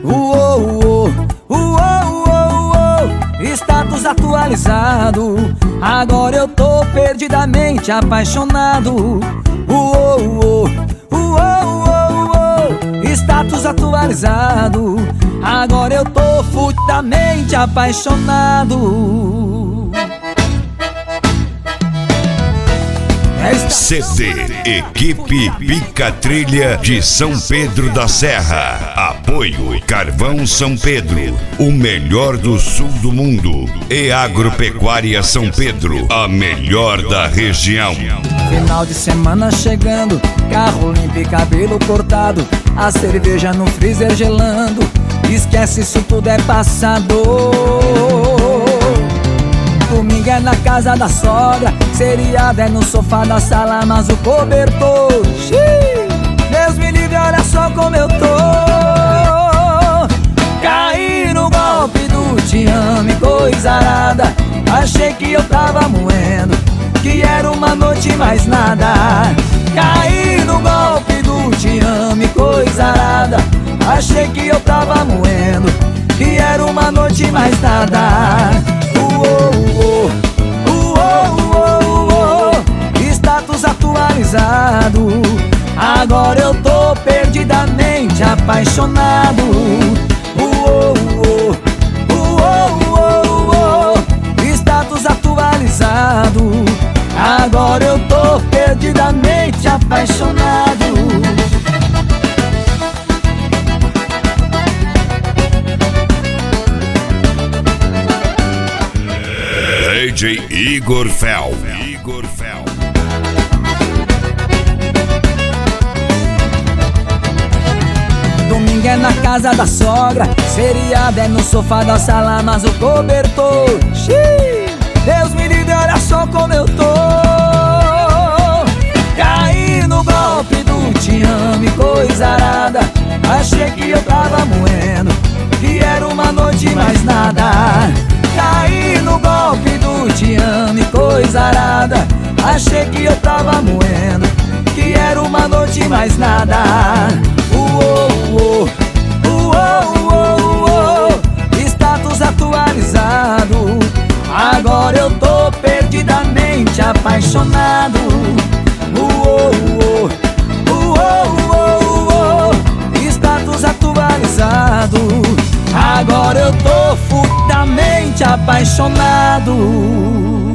Uou, uou, uou, uou, status atualizado. Agora eu tô perdidamente apaixonado. Uou, uou, uou, uou, uou, status atualizado. Agora eu tô fudidamente apaixonado. CD Equipe Pica Trilha de São Pedro da Serra. Apoio Carvão São Pedro, o melhor do sul do mundo. E Agropecuária São Pedro, a melhor da região. Final de semana chegando, carro limpo e cabelo cortado, a cerveja no freezer gelando. Esquece, isso tudo é passado. Domingo é na casa da sogra, seriado é no sofá da sala, mas o cobertor, Deus me livre, olha só como eu tô. Caí no golpe do te amo e coisa arada. Achei que eu tava moendo, que era uma noite mais nada. Caí no golpe do te amo e coisa arada. Achei que eu tava moendo, que era uma noite mais nada. Uou, uou, uou, uou, status atualizado. Agora eu tô perdidamente apaixonado. Uou, uou, uou, uou, uou, status atualizado. Agora eu tô perdidamente apaixonado. DJ Igor Fel. Domingo é na casa da sogra, seriado é no sofá da sala, mas o cobertor, Deus me livre, olha só como eu tô. Caí no golpe do te amo e coisa arada. Achei que eu tava moendo, que era uma noite mais nada. Caí no golpe do te amo e coisa arada. Achei que eu tava moendo, que era uma noite mais nada. Uou, uou, uou, uou, status atualizado. Agora eu tô perdidamente apaixonado. Uou, uou, uou, uou, status atualizado. Agora eu tô fudidamente apaixonado.